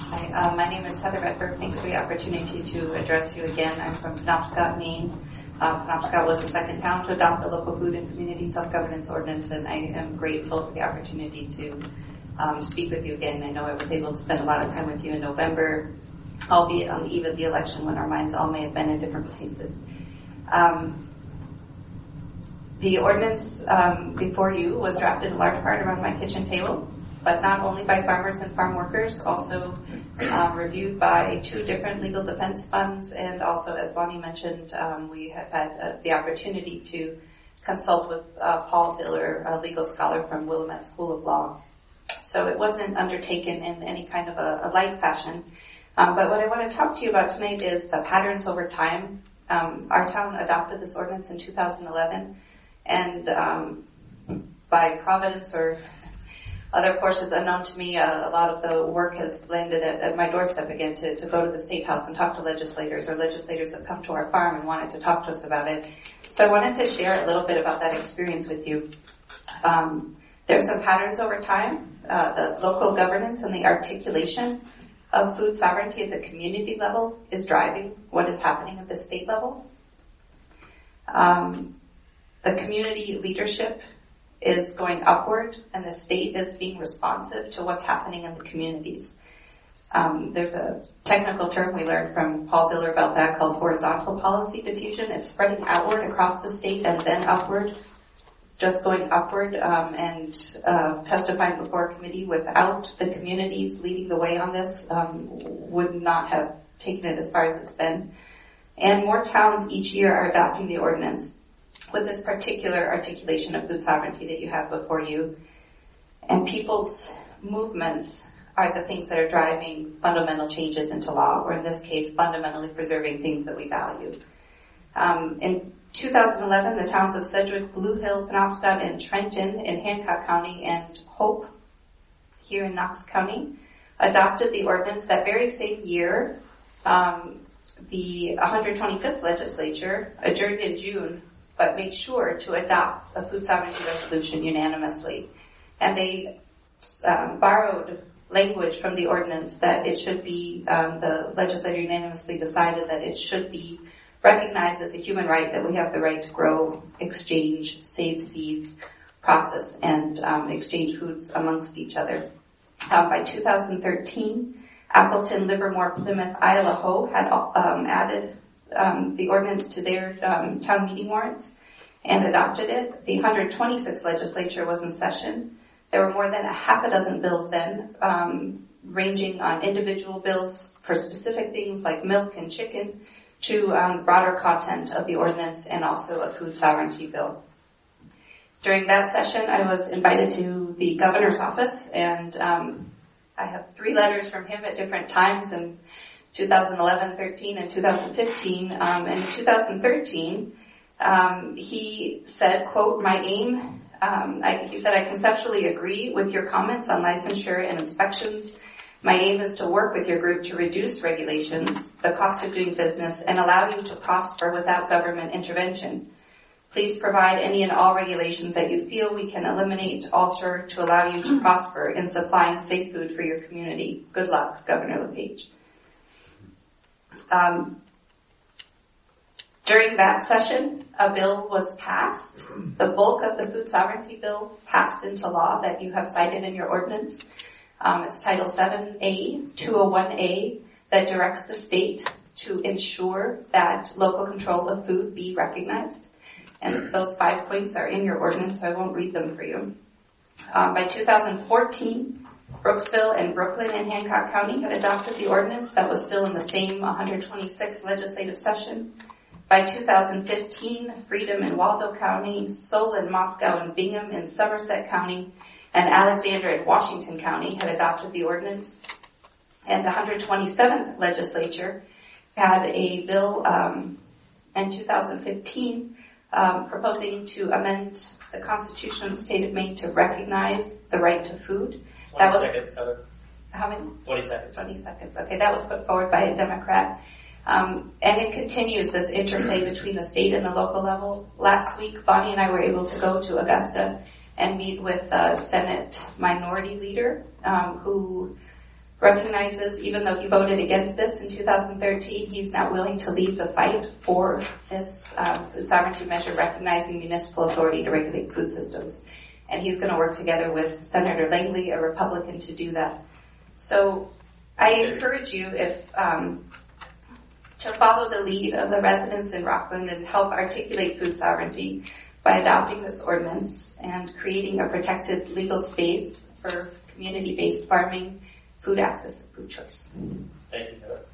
Hi, my name is Heather Redberg. Thanks for the opportunity to address you again. I'm from Penobscot, Maine. Penobscot was the second town to adopt the local food and community self-governance ordinance, and I am grateful for the opportunity to speak with you again. I know I was able to spend a lot of time with you in November, albeit on the eve of the election when our minds all may have been in different places. The ordinance before you was drafted in large part around my kitchen table, but not only by farmers and farm workers, also reviewed by two different legal defense funds, and also, as Bonnie mentioned, we have had the opportunity to consult with Paul Diller, a legal scholar from Willamette School of Law. So it wasn't undertaken in any kind of a light fashion. But what I want to talk to you about tonight is the patterns over time. Our town adopted this ordinance in 2011, and by providence or other forces unknown to me, a lot of the work has landed at my doorstep again to go to the State House and talk to legislators, or legislators have come to our farm and wanted to talk to us about it. So I wanted to share a little bit about that experience with you. There's some patterns over time. The local governance and the articulation of food sovereignty at the community level is driving what is happening at the state level. The community leadership is going upward, and the state is being responsive to what's happening in the communities. There's a technical term we learned from Paul Diller about that called horizontal policy diffusion. It's spreading outward across the state and then upward. Just going upward and testifying before a committee without the communities leading the way on this would not have taken it as far as it's been. And more towns each year are adopting the ordinance with this particular articulation of food sovereignty that you have before you. And people's movements are the things that are driving fundamental changes into law, or in this case, fundamentally preserving things that we value. In 2011, the towns of Sedgwick, Blue Hill, Penobscot, and Trenton in Hancock County, and Hope here in Knox County adopted the ordinance. That very same year, the 125th legislature adjourned in June, but made sure to adopt a food sovereignty resolution unanimously. And they borrowed language from the ordinance that it should be, the legislature unanimously decided that it should be recognized as a human right that we have the right to grow, exchange, save seeds, process, and exchange foods amongst each other. By 2013, Appleton, Livermore, Plymouth, Idaho had added the ordinance to their town meeting warrants and adopted it. The 126th legislature was in session. There were more than a half a dozen bills then, ranging on individual bills for specific things like milk and chicken to broader content of the ordinance, and also a food sovereignty bill. During that session, I was invited to the governor's office, and I have 3 letters from him at different times in 2011, 13, and 2015. In 2013, he said, quote, "My aim," he said, "I conceptually agree with your comments on licensure and inspections. My aim is to work with your group to reduce regulations, the cost of doing business, and allow you to prosper without government intervention. Please provide any and all regulations that you feel we can eliminate, alter, to allow you to prosper in supplying safe food for your community. Good luck, Governor LePage." During that session, a bill was passed. The bulk of the food sovereignty bill passed into law that you have cited in your ordinance. It's Title 7A, 201A, that directs the state to ensure that local control of food be recognized. And those 5 points are in your ordinance, so I won't read them for you. By 2014, Brooksville and Brooklyn in Hancock County had adopted the ordinance that was still in the same 126th legislative session. By 2015, Freedom in Waldo County, Solon, Moscow, and Bingham in Somerset County, and Alexander in Washington County had adopted the ordinance. And the 127th legislature had a bill in 2015 proposing to amend the Constitution of the state of Maine to recognize the right to food. 20 seconds, Heather. How many? 20 seconds. 20 seconds. Okay, that was put forward by a Democrat. And it continues this interplay between the state and the local level. Last week, Bonnie and I were able to go to Augusta and meet with a Senate minority leader who recognizes, even though he voted against this in 2013, he's now willing to lead the fight for this food sovereignty measure recognizing municipal authority to regulate food systems. And he's going to work together with Senator Langley, a Republican, to do that. So I encourage you to follow the lead of the residents in Rockland and help articulate food sovereignty by adopting this ordinance and creating a protected legal space for community-based farming, food access, and food choice. Thank you, Heather.